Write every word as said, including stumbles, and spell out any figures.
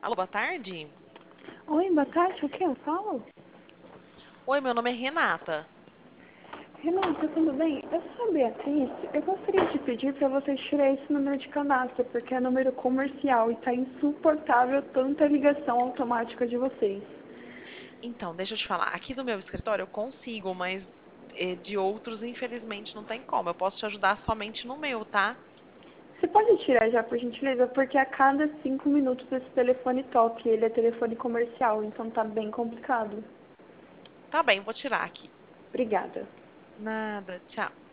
Alô, boa tarde. Oi, boa tarde, o que eu falo? Oi, meu nome é Renata. Renata, tudo bem? Eu sou a Beatriz. Eu gostaria de pedir para vocês tirarem esse número de cadastro, porque é número comercial e está insuportável tanta ligação automática de vocês. Então, deixa eu te falar. Aqui no meu escritório eu consigo, mas eh, de outros, infelizmente, não tem como. Eu posso te ajudar somente no meu, tá? Você pode tirar já, por gentileza? Porque a cada cinco minutos esse telefone toca e ele é telefone comercial, então tá bem complicado. Tá bem, vou tirar aqui. Obrigada. Nada, tchau.